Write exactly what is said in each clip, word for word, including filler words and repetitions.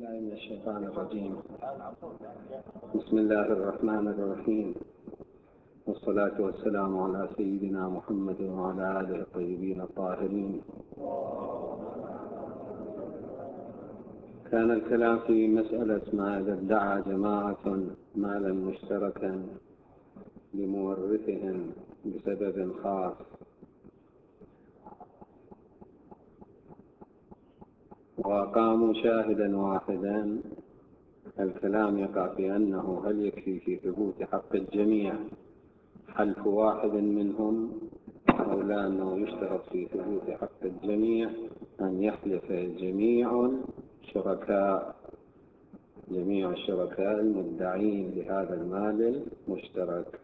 بالله من الشيطان الرجيم. بسم الله الرحمن الرحيم، والصلاة والسلام على سيدنا محمد وعلى آله الطيبين الطاهرين. كان الكلام في مسألة ما إذا ادعى جماعة مالا مشتركا لمورثهم بسبب خاص، وقاموا شاهدا واحدا، الكلام يقع في أنه هل يكفي في ثبوت حق الجميع حلف واحد منهم، أو لا، أنه يشترط في ثبوت حق الجميع أن يحلف جميع الشركاء جميع الشركاء المدعين لهذا المال المشترك.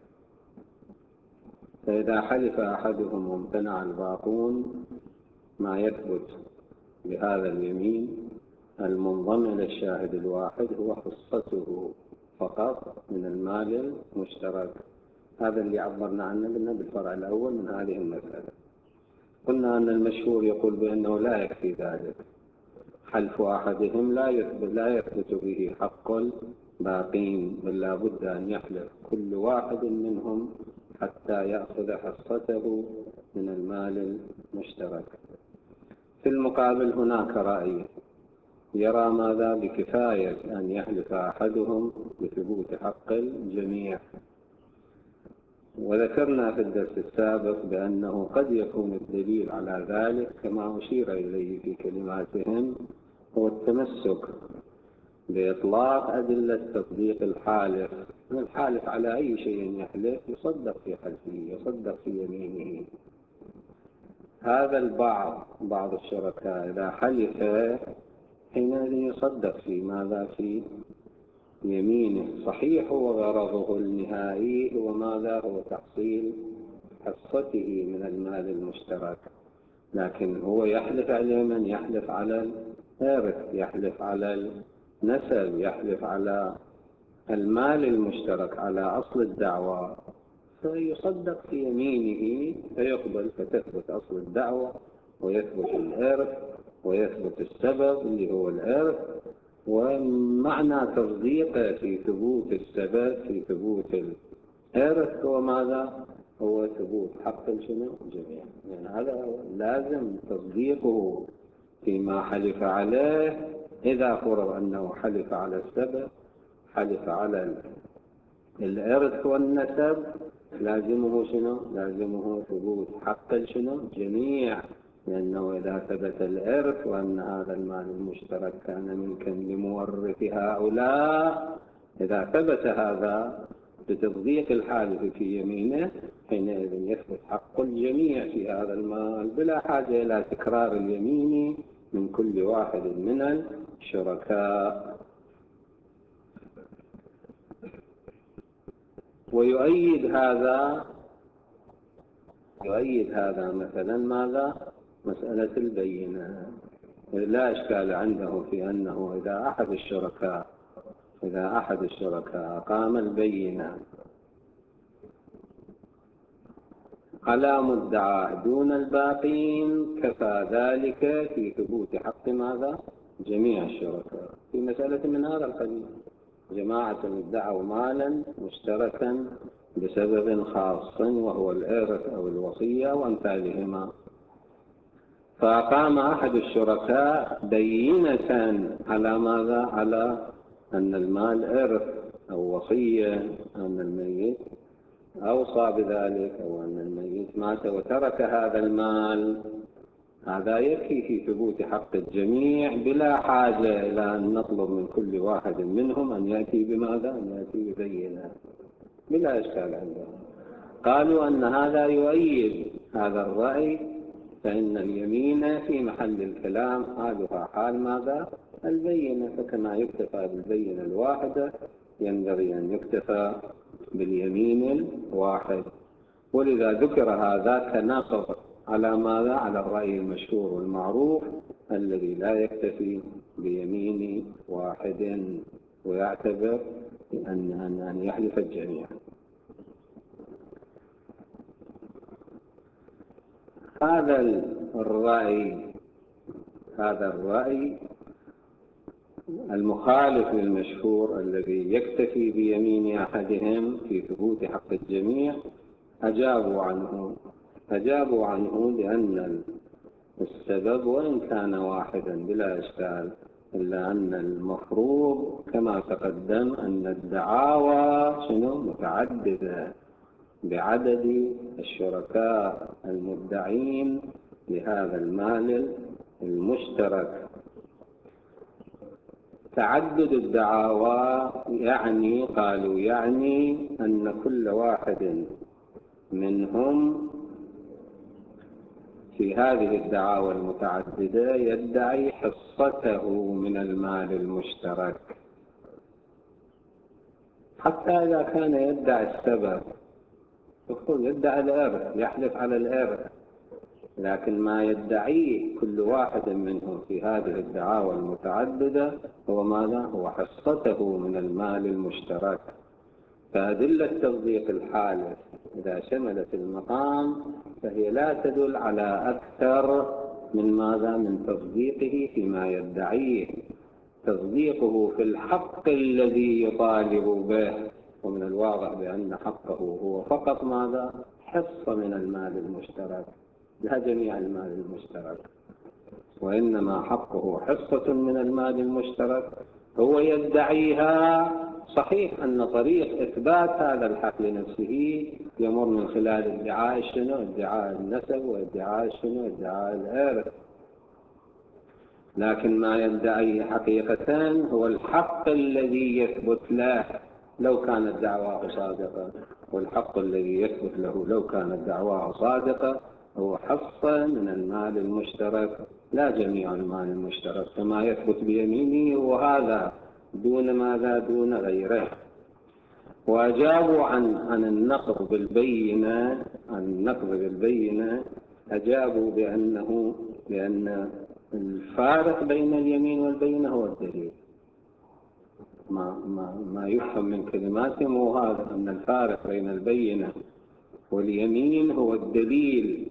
فإذا حلف أحدهم وامتنع الباقون، ما يثبت بهذا اليمين المنضم إلى الشاهد الواحد هو حصته فقط من المال المشترك. هذا اللي عبرنا عنه بالفرع الأول من هذه المسألة. قلنا أن المشهور يقول بأنه لا يكفي ذلك، حلف أحدهم لا يثبت, لا يثبت به حق الباقين، بل لا بد أن يحلف كل واحد منهم حتى يأخذ حصته من المال المشترك. في المقابل هناك رأي يرى ماذا بكفاية أن يحلف أحدهم بثبوت حق الجميع. وذكرنا في الدرس السابق بأنه قد يكون الدليل على ذلك كما أشير إليه في كلماتهم هو التمسك بإطلاق أدلة تصديق الحالف. الحالف على أي شيء يحلف يصدق في حلفه، يصدق في يمينه. هذا البعض بعض الشركاء إذا حلف حينئذ يصدق في ماذا في يمينه. صحيح وغرضه النهائي هو ماذا؟ هو تحصيل حصته من المال المشترك، لكن هو يحلف على من؟ يحلف على الإرث، يحلف على النسب، يحلف على المال المشترك، على أصل الدعوة، فيصدق في يمينه فيقبل، فتثبت أصل الدعوة ويثبت الإرث ويثبت السبب اللي هو الإرث. ومعنى تصديقه في ثبوت السبب في ثبوت الإرث هو ماذا؟ هو ثبوت حق شنو؟ الجميع. يعني هذا لازم تصديقه فيما حلف عليه. إذا فرض أنه حلف على السبب، حلف على الإرث والنسب، لازمه شنو؟ لازمه ثبوت حق شنو؟ الجميع، لأنه إذا ثبت الإرث وأن هذا المال المشترك كان ملكا لمورث هؤلاء، إذا ثبت هذا بتصديق الحالف في يمينه، حينئذ يثبت حق الجميع في هذا المال بلا حاجة إلى تكرار اليمين من كل واحد من الشركاء. ويؤيد هذا يؤيد هذا مثلا ماذا؟ مسألة البينة. لا إشكال عنده في أنه إذا أحد الشركاء إذا أحد الشركاء قام البينة على مدعاه دون الباقين، كفى ذلك في ثبوت حق ماذا؟ جميع الشركاء. في مسألة من هذا القبيل، جماعة ادعوا مالا مشتركا بسبب خاص وهو الإرث أو الوصية وأمثالهما، فقام أحد الشركاء بينة على ماذا؟ على أن المال إرث أو وصية، أن الميت أوصى بذلك، أو أن الميت مات وترك هذا المال. هذا يكفي في ثبوت حق الجميع بلا حاجة إلى أن نطلب من كل واحد منهم أن يأتي بماذا؟ أن يأتي ببينة، بلا إشكال عندهم. قالوا أن هذا يؤيد هذا الرأي، فإن اليمين في محل الكلام حالها حال ماذا؟ البينة. فكما يكتفى بالبينة الواحدة ينبغي أن يكتفى باليمين الواحد. ولذا ذكر هذا كناقض على ماذا؟ على الرأي المشهور والمعروف الذي لا يكتفي بيمين واحد ويعتبر أن أن يحلف الجميع. هذا الرأي هذا الرأي المخالف للمشهور الذي يكتفي بيمين أحدهم في ثبوت حق الجميع أجابوا عنه أجابوا عنه لأن السبب وإن كان واحدا بلا إشكال، إلا أن المفروض كما تقدم أن الدعاوى شنو متعددة بعدد الشركاء المدعين لهذا المال المشترك. تعدد الدعاوى يعني قالوا يعني أن كل واحد منهم في هذه الدعاوى المتعددة يدعي حصته من المال المشترك، حتى إذا كان يدعي السبب، يقول يدعي الإرث، يحلف على الإرث، لكن ما يدعيه كل واحد منهم في هذه الدعاوى المتعددة هو ماذا؟ هو حصته من المال المشترك. فأدلة تصديق الحالف إذا شملت المقام فهي لا تدل على أكثر من ماذا؟ من تصديقه فيما يدعيه، تصديقه في الحق الذي يطالب به، ومن الواضح بأن حقه هو فقط ماذا؟ حصة من المال المشترك، لا جميع المال المشترك، وإنما حقه حصة من المال المشترك هو يدعيها. صحيح أن طريق إثبات هذا الحق لنفسه يمر من خلال ادعاء شنو؟ ادعاء النسب وادعاء شنو؟ ادعاء الإرث، لكن ما يدعيه حقيقة هو الحق الذي يثبت له لو كانت دعواه صادقة، والحق الذي يثبت له لو كانت دعواه صادقة هو حصة من المال المشترك لا جميع المال المشترك كما يثبت بيمينه، وهذا دون ماذا؟ دون غيره. وأجابوا عن عن النقض بالبينة عن النقض بالبينة أجابوا بأنه بأن الفارق بين اليمين والبينة هو الدليل. ما ما ما يفهم من كلماتهم هو هذا، أن الفارق بين البينة واليمين هو الدليل.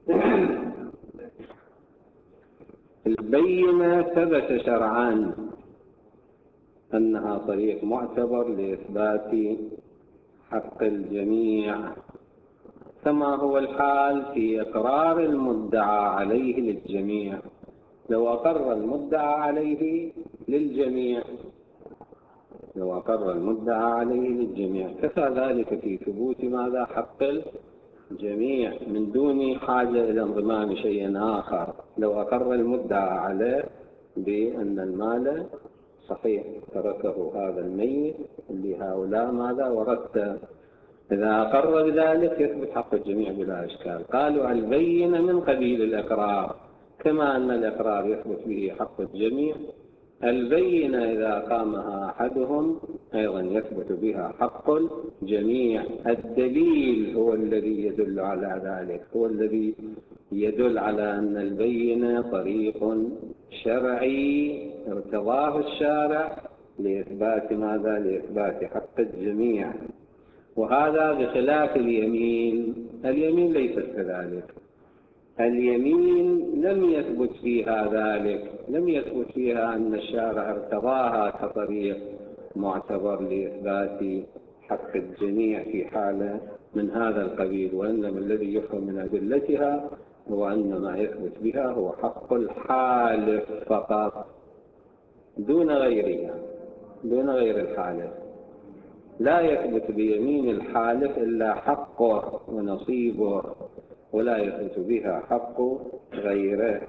البينة ثبت شرعا أنها طريق معتبر لإثبات حق الجميع، كما هو الحال في إقرار المدعى عليه للجميع. لو أقر المدعى عليه للجميع لو أقر المدعى عليه للجميع كفى ذلك في ثبوت ماذا؟ حق الجميع من دون حاجة إلى انضمام شيء آخر. لو أقر المدعى عليه بأن المال صحيح تركه هذا الميت لهؤلاء ماذا؟ ورثته، إذا أقر بذلك يثبت حق الجميع بلا إشكال. قالوا البينة من قبيل الإقرار، كما أن الإقرار يثبت به حق الجميع، البينة إذا قامها أحدهم أيضا يثبت بها حق الجميع. الدليل هو الذي يدل على ذلك، هو الذي يدل على أن البينة طريق شرعي ارتضاه الشارع لإثبات ماذا؟ لإثبات حق الجميع. وهذا بخلاف اليمين. اليمين ليست كذلك. اليمين لم يثبت فيها ذلك، لم يثبت فيها أن الشارع ارتضاها كطريق معتبر لإثبات حق الجميع في حالة من هذا القبيل، وإنما الذي يفهم من أدلتها هو أن ما يثبت بها هو حق الحالف فقط دون غيرها، دون غير الحالف. لا يثبت بيمين الحالف إلا حقه ونصيبه، ولا يثبت بها حق غيره.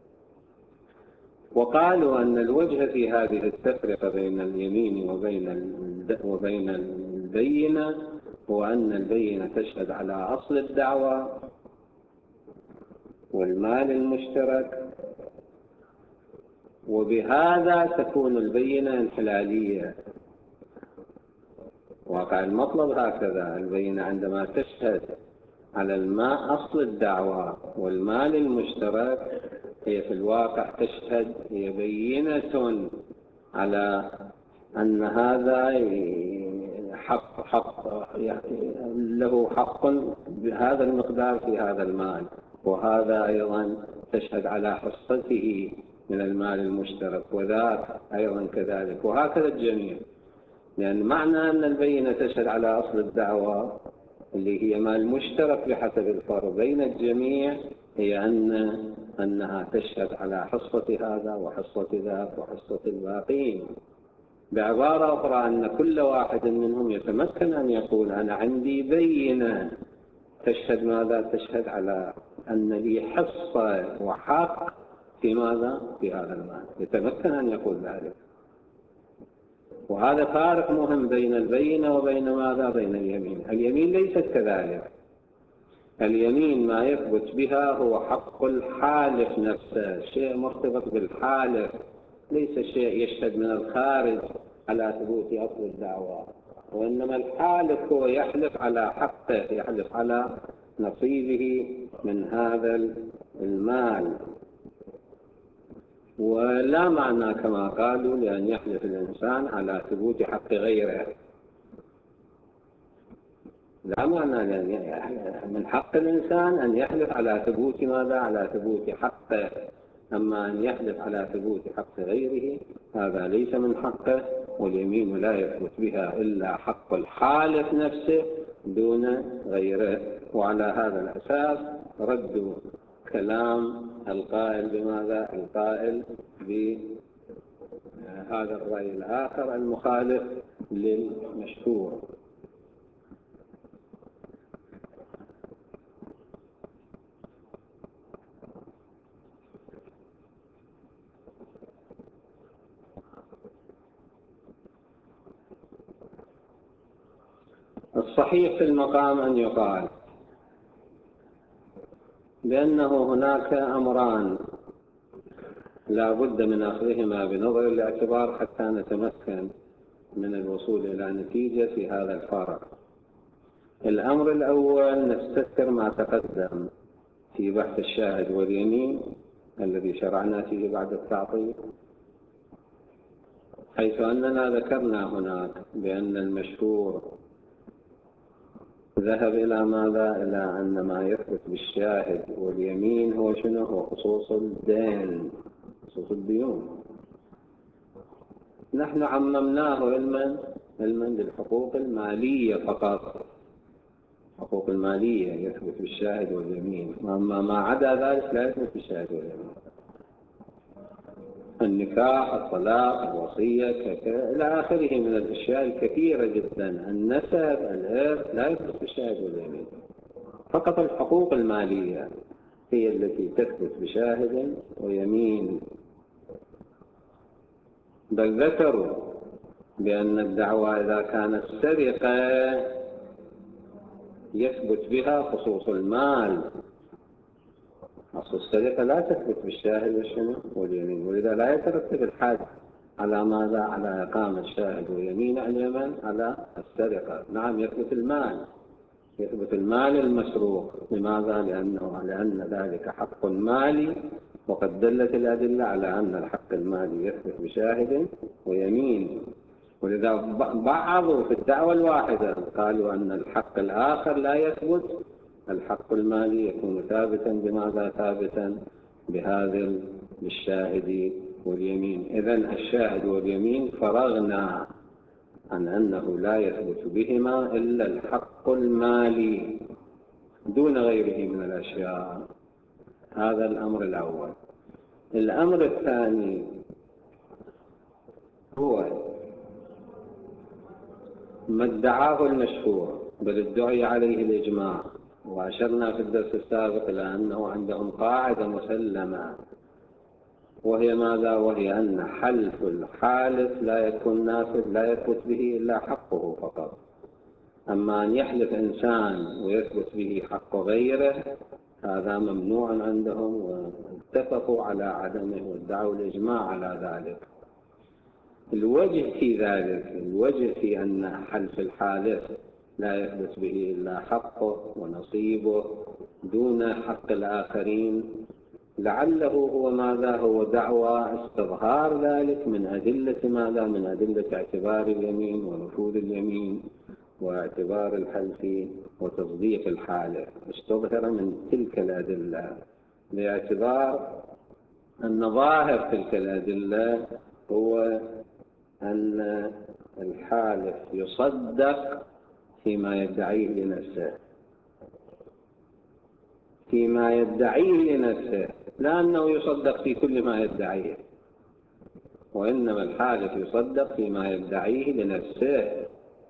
وقالوا أن الوجه في هذه التفرقة بين اليمين وبين وبين البينة هو أن البينة تشهد على أصل الدعوة والمال المشترك، وبهذا تكون البينة انحلالية. واقع المطلب هكذا، البينة عندما تشهد على الماء أصل الدعوة والمال المشترك هي في الواقع تشهد، هي بينة على أن هذا حق حق يعني له حق بهذا المقدار في هذا المال، وهذا أيضا تشهد على حصته من المال المشترك، وذاك أيضا كذلك، وهكذا الجميع. لأن معنى أن البينة تشهد على أصل الدعوة اللي هي مال مشترك بحسب الفرض بين الجميع، هي أن أنها تشهد على حصة هذا وحصة ذاك وحصة الباقين. بعبارة أخرى أن كل واحد منهم يتمكن أن يقول أنا عندي بينة تشهد ماذا؟ تشهد على أن لي حصة وحق في ماذا؟ في هذا المال، يتمكن أن يقول ذلك. وهذا فارق مهم بين البينة وبين ماذا؟ بين اليمين. اليمين ليست كذلك. اليمين ما يثبت بها هو حق الحالف نفسه، شيء مرتبط بالحالف، ليس شيء يشهد من الخارج على ثبوت أصل الدعوة، وإنما الحالف هو يحلف على حقه، يحلف على نصيبه من هذا المال. ولا معنى كما قالوا لأن يحلف الإنسان على ثبوت حق غيره، لا معنى لأن من حق الإنسان أن يحلف على ثبوت ماذا؟ على ثبوت حقه. أما أن يحلف على ثبوت حق غيره هذا ليس من حقه، واليمين لا يثبت بها إلا حق الحالف نفسه دون غيره. وعلى هذا الأساس ردوا كلام القائل بماذا؟ القائل بهذا الرأي الآخر المخالف للمشهور. الصحيح في المقام أن يقال بأنه هناك أمران لا بد من أخذهما بنظر الاعتبار حتى نتمكن من الوصول إلى نتيجة في هذا الفرع. الأمر الأول نستذكر ما تقدم في بحث الشاهد واليمين الذي شرعنا فيه بعد التعطيل، حيث أننا ذكرنا هناك بأن المشهور ذهب إلى ماذا؟ إلى أن ما يثبت بالشاهد واليمين هو شنو؟ هو خصوص الدين، خصوص الديون. نحن عممناه علما علما بالحقوق المالية فقط، حقوق المالية يثبت بالشاهد واليمين، أما ما عدا ذلك لا يثبت بالشاهد واليمين. النكاح، الطلاق، الوصية، إلى آخره من الأشياء الكثيرة جدا، النسب، الإرث، لا يثبت بالشاهد واليمين. فقط الحقوق المالية هي التي تثبت بشاهد ويمين. بل ذكروا بأن الدعوة إذا كانت سرقة يثبت بها خصوص المال. أصل السرقة لا تثبت بالشاهد واليمين، ولذا لا يترتب الحد على ماذا؟ على إقامة الشاهد واليمين اليمن على السرقة. نعم يثبت المال، يثبت المال المسروق. لماذا؟ لأنه لأن ذلك حق مالي، وقد دلت الأدلة على أن الحق المالي يثبت بشاهد ويمين. ولذا بعضوا في الدعوة الواحدة قالوا أن الحق الآخر لا يثبت، الحق المالي يكون ثابتا بماذا؟ ثابتا بهذا بالشاهد واليمين. إذن الشاهد واليمين فرغنا عن أنه لا يثبت بهما إلا الحق المالي دون غيره من الأشياء. هذا الأمر الأول. الأمر الثاني هو ما ادعاه المشهور بل ادعي عليه الإجماع، وأشرنا في الدرس السابق إلى أنه عندهم قاعدة مسلمة، وهي ماذا؟ وهي أن حلف الحالف لا يكون نافذ، لا يثبت به إلا حقه فقط. أما أن يحلف إنسان ويثبت به حق غيره هذا ممنوع عندهم، واتفقوا على عدمه وادعوا الإجماع على ذلك. الوجه في ذلك، الوجه في أن حلف الحالف لا يثبت به إلا حقه ونصيبه دون حق الآخرين، لعله هو ماذا؟ هو دعوى استظهار ذلك من أدلة ماذا؟ من أدلة اعتبار اليمين ونفوذ اليمين واعتبار الحلف وتصديق الحالف، استظهر من تلك الأدلة باعتبار أن ظاهر تلك الأدلة هو أن الحالف يصدق فيما يدعيه لنفسه، فيما يدعيه لنفسه، لا أنه يصدق في كل ما يدعيه، وإنما الحالف يصدق فيما يدعيه لنفسه.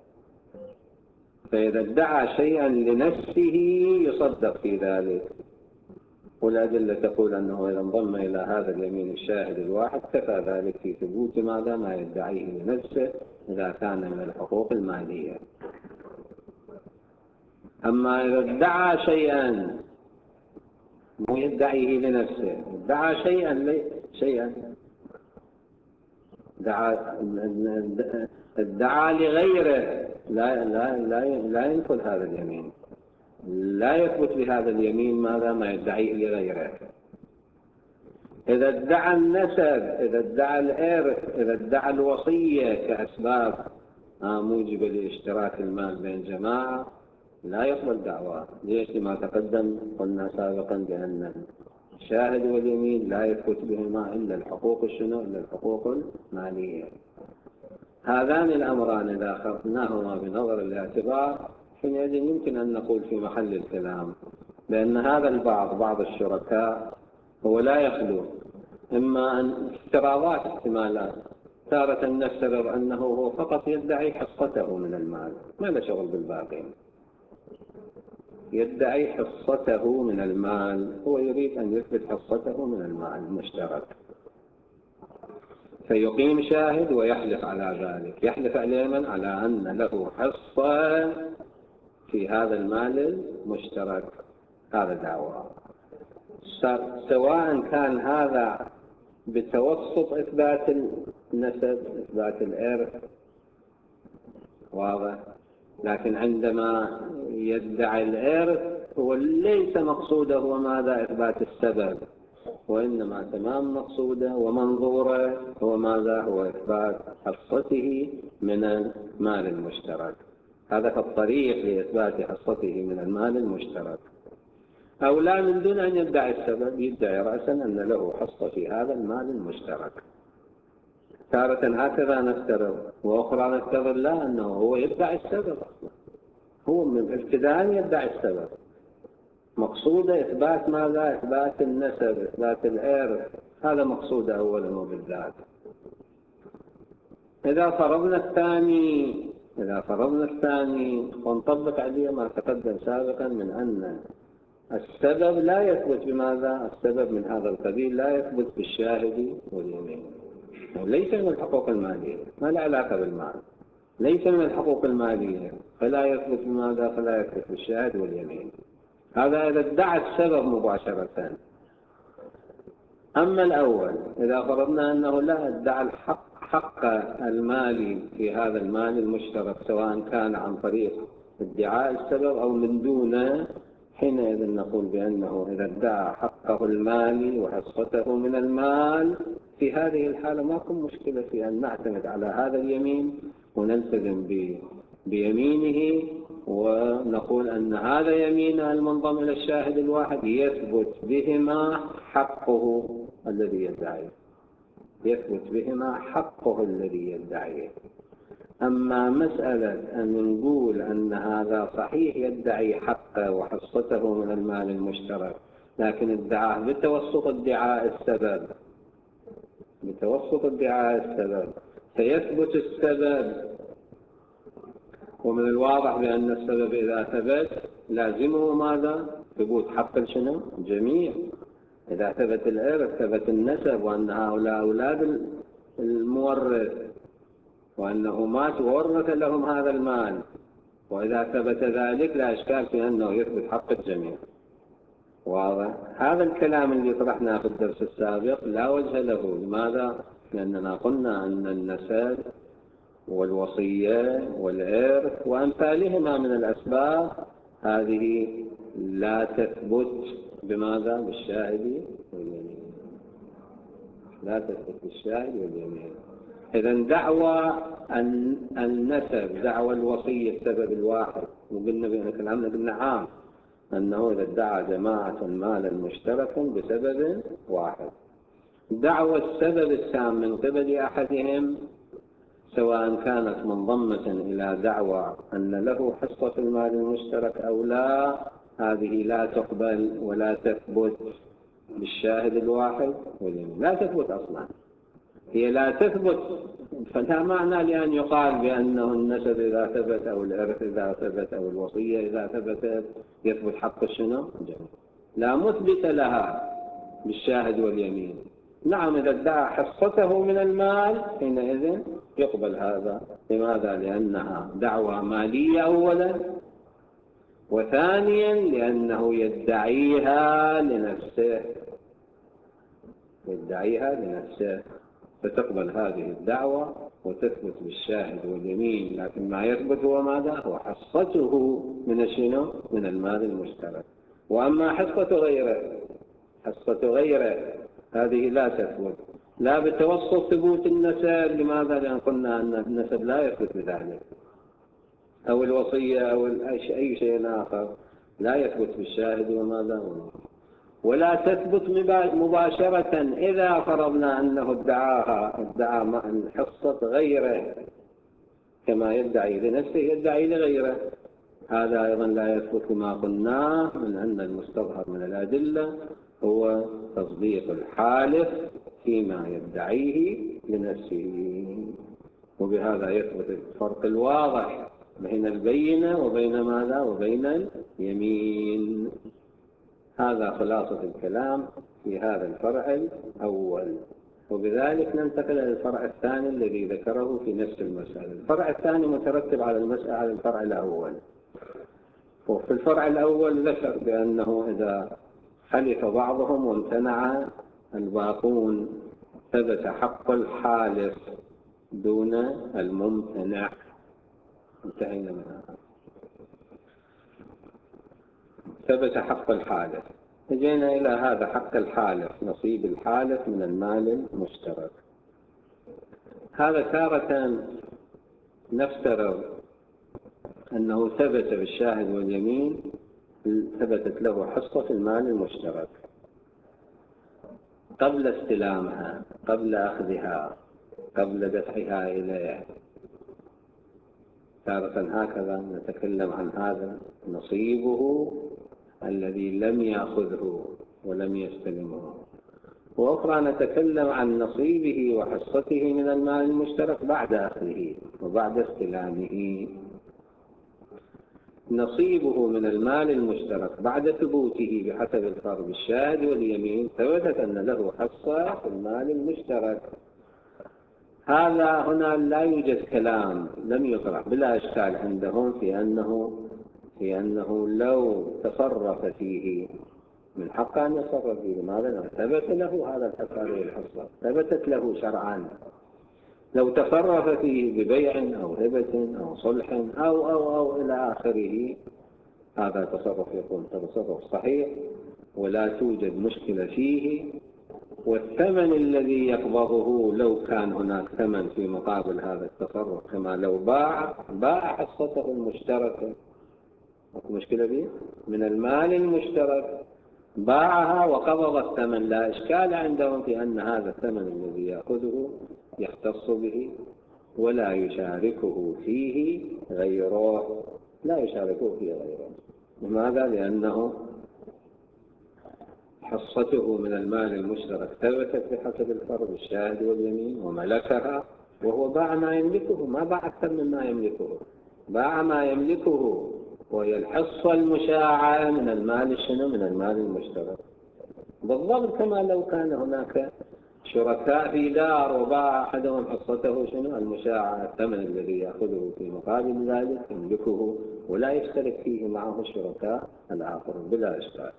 فإذا ادعى شيئا لنفسه يصدق في ذلك، والأدلة تقول أنه إذا انضم إلى هذا اليمين الشاهد الواحد كفى ذلك في ثبوت ماذا ما يدعيه لنفسه إذا كان من الحقوق المالية. أما إذا ادعى شيئا مو يدعيه لنفسه، ادعى شيئا لي شيئا ادعى ادعى لغيره، لا لا لا لا ينقل هذا اليمين، لا يثبت بهذا اليمين ماذا ما يدعيه لغيره. إذا ادعى النسب، إذا ادعى الإرث، إذا ادعى الوصية كأسباب موجبة لاشتراك المال بين جماعة لا يقبل دعواه. ليش؟ لما تقدم قلنا سابقا بأن الشاهد واليمين لا يثبت بهما إلا الحقوق الشنو؟ إلا الحقوق المالية. هذان الأمران إذا أخذناهما بنظر الاعتبار حينئذ يمكن أن نقول في محل الكلام بأن هذا البعض، بعض الشركاء، هو لا يخلو إما أن افتراضات، احتمالات، تارة نفترض أنه هو فقط يدعي حصته من المال، ما له شغل بالباقي، يدعي حصته من المال، هو يريد أن يثبت حصته من المال المشترك، فيقيم شاهد ويحلف على ذلك. يحلف على من؟ على أن له حصة في هذا المال المشترك. هذا دعوة، سواء كان هذا بتوسط إثبات النسب، إثبات الإرث، واضح. لكن عندما يدعي الإرث هو ليس مقصوده هو ماذا؟ إثبات السبب، وإنما تمام مقصوده ومنظوره هو ماذا؟ هو إثبات حصته من المال المشترك. هذا في الطريق لإثبات حصته من المال المشترك. أو لا، من دون أن يدعي السبب يدعي رأسا أن له حصة في هذا المال المشترك. تارة هكذا نفترض، وأخرى نفترض لا، أنه هو يدعي السبب، هو من ابتداء يدعي السبب، مقصوده إثبات ماذا؟ إثبات النسب، إثبات الإرث، هذا مقصوده أولا وبالذات. إذا فرضنا الثاني إذا فرضنا الثاني ونطبق عليه ما تقدم سابقا من أن السبب لا يثبت بماذا؟ السبب من هذا القبيل لا يثبت بالشاهد واليمين، ليس من الحقوق المالية، ما له علاقة بالمال، ليس من الحقوق المالية، فلا يثبت بماذا؟ فلا يثبت بالشاهد واليمين. هذا إذا ادعى السبب مباشرة. أما الأول إذا فرضنا أنه لا ادعى الحق، حق المالي في هذا المال المشترك، سواء كان عن طريق ادعاء السبب أو من دونه، حينئذ نقول بأنه إذا ادعى حقه المالي وحصته من المال، في هذه الحالة ما كن مشكلة في أن نعتمد على هذا اليمين ونلتزم بيمينه، ونقول أن هذا يمين المنضم إلى الشاهد الواحد يثبت بهما حقه الذي يدعيه، يثبت بهما حقه الذي يدعيه. أما مسألة أن نقول أن هذا صحيح يدعي حقه وحصته من المال المشترك، لكن ادعاه بتوسط ادعاء السبب، بتوسط ادعاء السبب فيثبت السبب، ومن الواضح بأن السبب إذا ثبت لازمه ماذا؟ ثبوت حق شنو؟ جميع. إذا ثبت الإرث ثبت النسب، وأن هؤلاء أولاد المورث، وأنه مات وورث لهم هذا المال، وإذا ثبت ذلك لا إشكال في أنه يثبت حق الجميع. واضح؟ هذا الكلام اللي طرحناه في الدرس السابق لا وجه له. لماذا؟ لأننا قلنا أن النسب والوصية والإرث وأمثالهما من الأسباب هذه لا تثبت بماذا؟ بالشاهد واليمين، لا تثبت بالشاهد واليمين. إذا دعوى النسب، دعوى الوصية السبب الواحد، وقلنا بأن كلامنا قلنا عام، أنه إذا ادعى جماعة مالا مشتركا بسبب واحد، دعوى السبب السام من قبل أحدهم سواء كانت منضمة إلى دعوى أن له حصة في المال المشترك أو لا، هذه لا تقبل ولا تثبت بالشاهد الواحد واليمين، لا تثبت أصلا، هي لا تثبت. فلا معنى لأن يقال بأنه النسب إذا ثبت أو الإرث إذا ثبت أو الوصية إذا ثبتت يثبت حق الشنو؟ لا مثبت لها بالشاهد واليمين. نعم إذا ادعى حصته من المال حينئذ يقبل هذا. لماذا؟ لأنها دعوى مالية أولا، وثانيا لأنه يدعيها لنفسه، يدعيها لنفسه فتقبل هذه الدعوة وتثبت بالشاهد واليمين. لكن ما يثبت هو ماذا؟ هو حصته من الشنو؟ من المال المشترك. وأما حصة غيره، حصة غيره هذه لا تثبت لا بتوسط ثبوت النسب. لماذا؟ لأن قلنا أن النسب لا يثبت بذلك، أو الوصية أو أي شيء آخر لا يثبت بالشاهد وماذا، ولا تثبت مباشرة. إذا فرضنا أنه ادعاها ادعى حصة غيره كما يدعي لنفسه يدعي لغيره، هذا أيضا لا يثبت كما قلناه من أن المستظهر من الأدلة هو تصديق الحالف فيما يدعيه لنفسه. وبهذا يثبت الفرق الواضح بين البينة وبين ماذا؟ وبين اليمين. هذا خلاصة الكلام في هذا الفرع الأول. وبذلك ننتقل إلى الفرع الثاني الذي ذكره في نفس المسألة. الفرع الثاني مترتب على المسألة على الفرع الأول. وفي الفرع الأول ذكر بأنه إذا حلف بعضهم وامتنع الباقون ثبت حق الحالف دون الممتنع. انتهينا من هذا. ثبت حق الحالف. جئنا إلى هذا حق الحالف، نصيب الحالف من المال المشترك. هذا تارة نفترض أنه ثبت بالشاهد واليمين ثبتت له حصة في المال المشترك قبل استلامها، قبل أخذها، قبل دفعها إليه. تارة هكذا نتكلم عن هذا نصيبه الذي لم يأخذه ولم يستلمه، وأخرى نتكلم عن نصيبه وحصته من المال المشترك بعد أخذه وبعد استلامه. نصيبه من المال المشترك بعد ثبوته بحسب الفرض الشاهد واليمين ثبتت أن له حصة في المال المشترك. هذا هنا لا يوجد كلام، لم يطرح بلا إشكال عندهم في أنه في أنه لو تصرف فيه من حق أن يتصرف فيه. لماذا؟ ثبت له هذا الحق، هذه الحصة ثبتت له شرعا. لو تصرف فيه ببيع أو هبة أو صلح أو أو أو إلى آخره، هذا تصرف يكون تصرف صحيح ولا توجد مشكلة فيه. والثمن الذي يقبضه لو كان هناك ثمن في مقابل هذا التصرف، كما لو باع باع حصته المشتركة، المشكلة به من المال المشترك باعها وقبض الثمن، لا إشكال عندهم في أن هذا الثمن الذي يأخذه يختص به ولا يشاركه فيه غيره، لا يشاركه فيه غيره. لماذا؟ لأنه حصته من المال المشترك ثبتت بحسب الفرض الشاهد واليمين وملكها، وهو باع ما يملكه، ما باع أكثر مما يملكه، باع ما يملكه وهي الحصة المشاعة من المال الشنو؟ من المال المشترك. بالضبط كما لو كان هناك شركاء في دار وباع أحدهم حصته شنو؟ المشاعة، الثمن الذي يأخذه في مقابل ذلك يملكه ولا يشترك فيه معه الشركاء الآخرون بلا إشكال.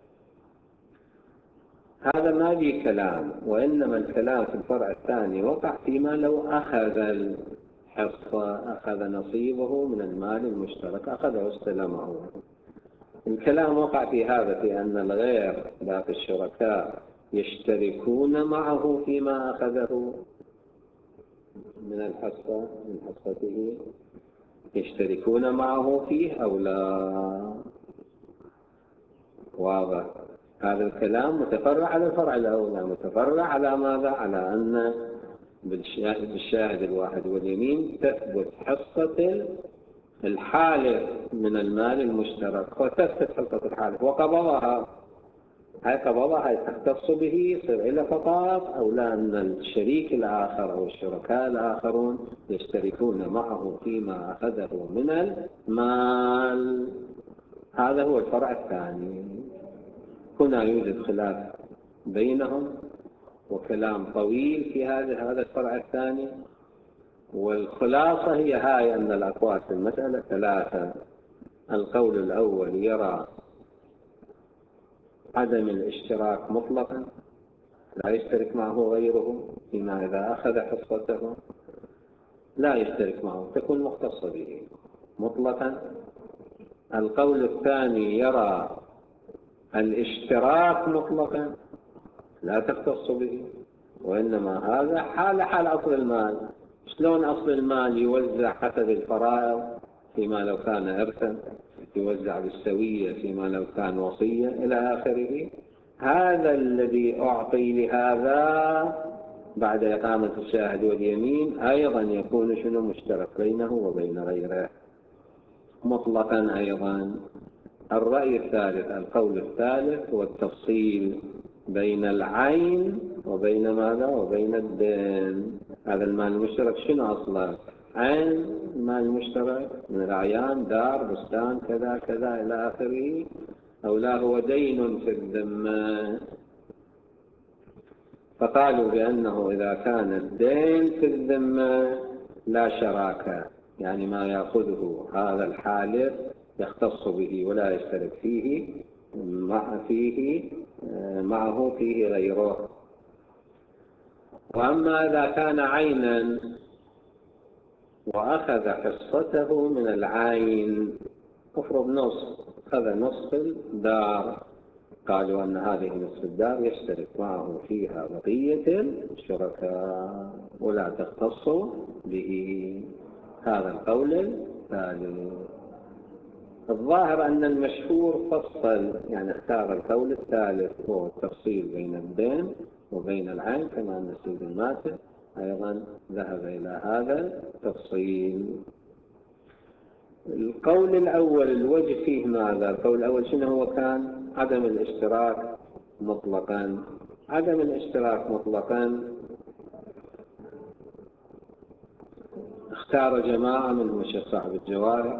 هذا ما به كلام، وإنما الكلام في الفرع الثاني وقع فيما لو أخذ الحصة، أخذ نصيبه من المال المشترك، أخذه واستلمه. الكلام وقع في هذا، في أن الغير باقي الشركاء يشتركون معه فيما أخذه من الحصة من حصته، يشتركون معه فيه أو لا؟ واضح. هذا الكلام متفرع على الفرع الأول، متفرع على ماذا؟ على أن بالشاهد الواحد واليمين تثبت حصة الحالف من المال المشترك، وتثبت حصة الحالف وقبضها. هاي قبضها هاي تختص به يصير إلى فقط، أو لا أن الشريك الآخر أو الشركاء الآخرون يشتركون معه فيما أخذه من المال. هذا هو الفرع الثاني. هنا يوجد خلاف بينهم وكلام طويل في هذا هذا الفرع الثاني، والخلاصة هي هاي أن الأقوال في المسألة ثلاثة. القول الأول يرى عدم الاشتراك مطلقا، لا يشترك معه غيره فيما إذا أخذ حصته لا يشترك معه، تكون مختصة به مطلقا. القول الثاني يرى الاشتراك مطلقا، لا تختص به، وإنما هذا حال حال أصل المال. شلون أصل المال يوزع حسب الفرائض فيما لو كان إرثا، يوزع بالسوية فيما لو كان وصية إلى آخره. هذا الذي أعطي لهذا بعد إقامة الشاهد واليمين أيضا يكون شنو مشترك بينه وبين غيره مطلقا أيضا. الرأي الثالث، القول الثالث هو التفصيل بين العين وبين ماذا؟ وبين الدين. هذا المال المشترك شنو أصلا؟ عين المال المشترك من الأعيان، دار، بستان، كذا كذا إلى آخره، أو لا هو دين في الذمة. فقالوا بأنه إذا كان الدين في الذمة لا شراكة، يعني ما يأخذه هذا الحالف يختص به ولا يشترك فيه مع فيه معه فيه غيره. وأما إذا كان عينا وأخذ حصته من العين، افرض نصف، أخذ نصف الدار، قالوا أن هذه نصف الدار يشترك معه فيها بقية الشركاء ولا تختص به. هذا القول الثاني. الظاهر أن المشهور فصل، يعني اختار القول الثالث هو التفصيل بين الدين وبين العين، كما أن السيد الماتع أيضا ذهب إلى هذا التفصيل. القول الأول الوجه فيه ماذا؟ القول الأول شنو هو كان؟ عدم الاشتراك مطلقا. عدم الاشتراك مطلقا اختار جماعة منهم الشيخ صاحب الجواهر،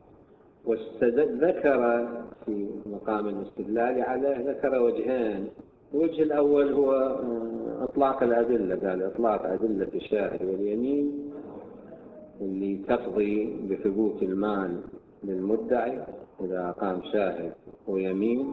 وذكر في مقام الاستدلال عليه ذكر وجهين. الوجه الأول هو إطلاق الأدلة، قال إطلاق أدلة الشاهد واليمين اللي تقضي بثبوت المال للمدعي إذا قام شاهد ويمين.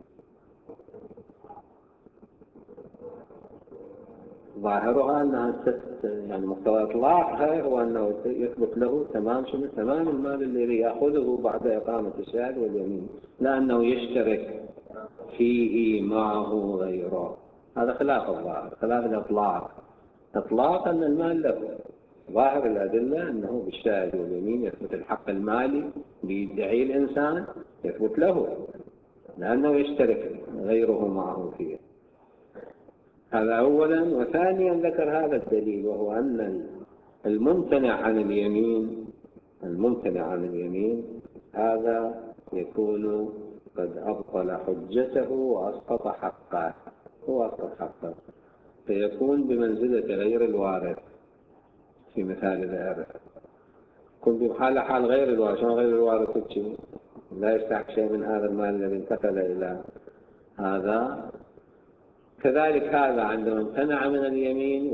ظاهرها أنها يعني مقتضى إطلاقها هو أنه يثبت له تمام شنو؟ تمام المال الذي يأخذه بعد إقامة الشاهد واليمين، لأنه يشترك فيه معه غيره. هذا خلاف الظاهر، خلاف الإطلاق. إطلاق أن المال له، ظاهر الأدلة أنه بالشاهد واليمين يثبت الحق المالي بيدعي الإنسان، يثبت له لأنه يشترك غيره معه فيه. هذا أولا. وثانيا ذكر هذا الدليل، وهو أن الممتنع عن اليمين الممتنع عن اليمين هذا يكون قد أبطل حجته وأسقط حقه، هو أسقط حقه، فيكون بمنزلة غير الوارث في مثال الإرث. كن بحال حال غير الوارث. غير الوارث لا يستحق شيء من هذا المال الذي انتقل إلى هذا. كذلك هذا عندما امتنع من اليمين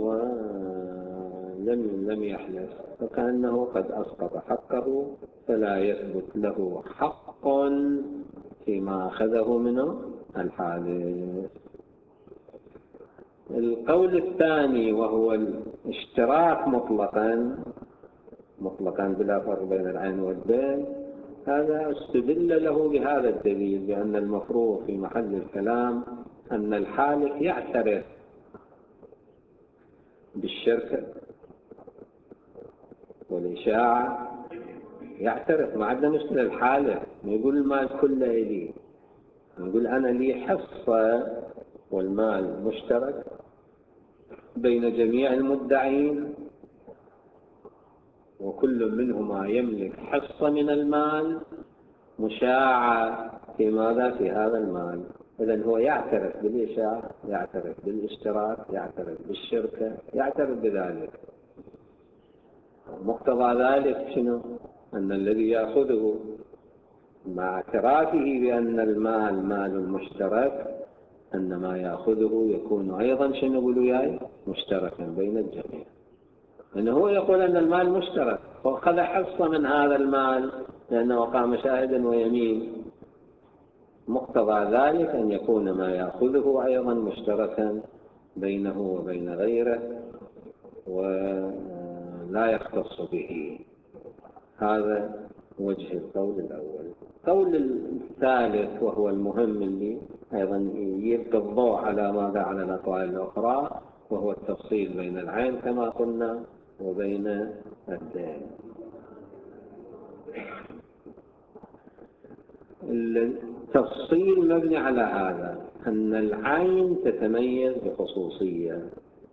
ولم لم يحلف فكأنه قد أسقط حقه، فلا يثبت له حق فيما أخذه منه الحالف. القول الثاني وهو الاشتراك مطلقا مطلقا بلا فرق بين العين والدين، هذا استدل له بهذا الدليل، بأن المفروض في محل الكلام أن الحالف يعترف بالشركة والإشاعة، يعترف، ما عندنا مشكلة. الحالف ما يقول المال كله إلي، نقول أنا لي حصة والمال مشترك بين جميع المدعين، وكل منهما يملك حصة من المال مشاعة في ماذا؟ في هذا المال. إذن هو يعترف بالإشاعة، يعترف بالاشتراك، يعترف بالشركة، يعترف بذلك. مقتضى ذلك شنو؟ أن الذي يأخذه مع اعترافه بأن المال مال مشترك، أن ما يأخذه يكون أيضا شنو يقول وياي؟ مشتركا بين الجميع. لأنه هو يقول أن المال مشترك، فأخذ حصة من هذا المال لأنه قام شاهدا ويمين. مقتضى ذلك أن يكون ما يأخذه أيضا مشتركا بينه وبين غيره ولا يختص به. هذا وجه القول الأول. القول الثالث وهو المهم اللي أيضا يلقي الضوء على ماذا؟ على الأقوال الأخرى، وهو التفصيل بين العين كما قلنا وبين الدين. التفصيل مبني على هذا، أن العين تتميز بخصوصية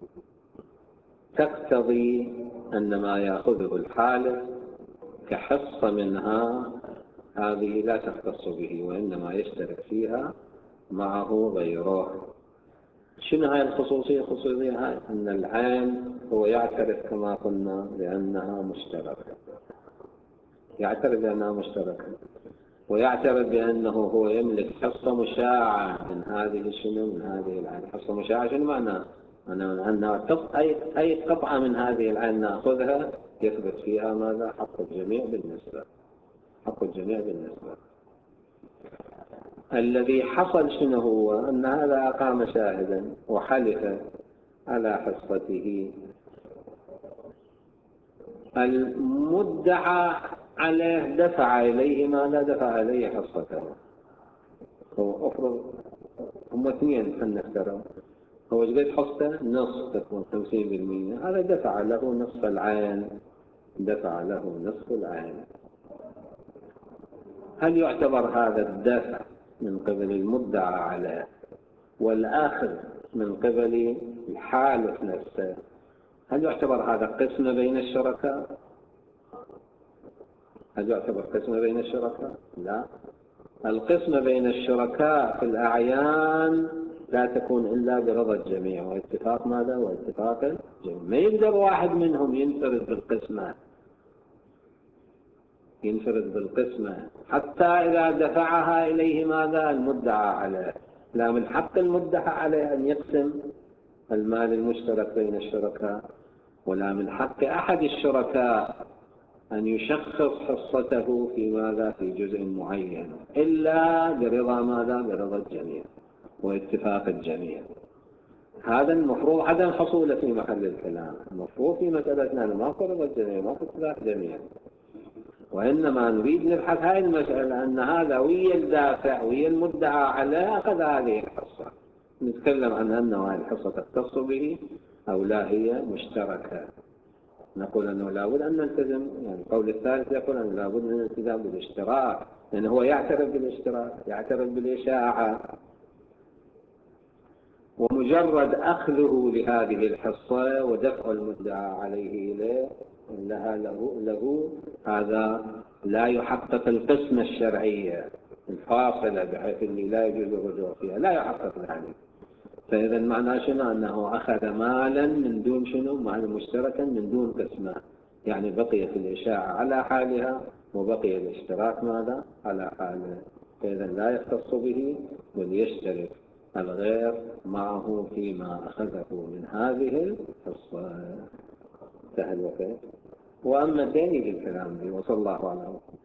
تقتضي أن ما يأخذه الحالف كحصة منها هذه لا تختص به، وإنما يشترك فيها معه غيره. شنو هاي الخصوصية؟ خصوصية هاي أن العين هو يعترف كما قلنا بأنها مشتركة، يعترف بأنها مشتركة، ويعترف بأنه هو يملك حصة مشاعة من هذه شنو؟ من هذه العين. حصة مشاعة شنو معناها؟ أنها أي أي قطعة من هذه العين نأخذها يثبت فيها ماذا؟ حق الجميع بالنسبة، حق الجميع بالنسبة. الذي حصل شنو هو؟ أن هذا أقام شاهدا وحلف على حصته، المدعى عليه دفع إليه ماذا؟ دفع إليه حصته. هو أفرض هم اثنين خلنا نفترض، هو جديد حصته نصف تكون خمسين بالمئة، هذا دفع له نصف العين، دفع له نصف العين. هل يعتبر هذا الدفع من قبل المدعى عليه والآخر من قبل الحالف نفسه، هل يعتبر هذا قسمة بين الشركاء؟ هل يعتبر قسمة بين الشركاء؟ لا. القسمة بين الشركاء في الأعيان لا تكون إلا برضا الجميع واتفاق ماذا؟ واتفاق الجميع. ما يقدر واحد منهم ينفرد بالقسمة، ينفرد بالقسمة حتى إذا دفعها إليه ماذا؟ المدعى عليه. لا من حق المدعى عليه أن يقسم المال المشترك بين الشركاء، ولا من حق أحد الشركاء أن يشخص حصته في ماذا؟ في جزء معين، إلا برضا ماذا؟ برضا الجميع واتفاق الجميع. هذا المفروض عدم حصوله في محل الكلام. المفروض في مسألتنا ما في رضا الجميع، ما في اتفاق الجميع، وإنما نريد نبحث هذه المسألة، أن هذا ويا الدافع ويا المدعى عليه أخذ هذه الحصة. نتكلم عن أن هذه الحصة تختص به أو لا هي مشتركة. نقول أنه لابد أن نلتزم، يعني القول الثالث يقول أنه لابد من الالتزام بالاشتراك، لأنه هو يعترف بالاشتراك، يعترف بالإشاعة، ومجرد أخذه لهذه الحصة ودفع المدعى عليه إليه لها له, له هذا لا يحقق القسمة الشرعية الفاصلة بحيث اللي لا يجوز الرجوع فيها، لا يحقق ذلك. فإذا معناه شنو؟ أنه أخذ مالا من دون شنو؟ مالا مشتركا من دون قسمة، يعني بقيت الإشاعة على حالها وبقي الاشتراك ماذا؟ على حاله. فإذا لا يختص به بل يشترك الغير معه فيما أخذه من هذه الحصة. سهل وكيف. وأما الدين بالكلام به. وصلى الله عليه وسلم.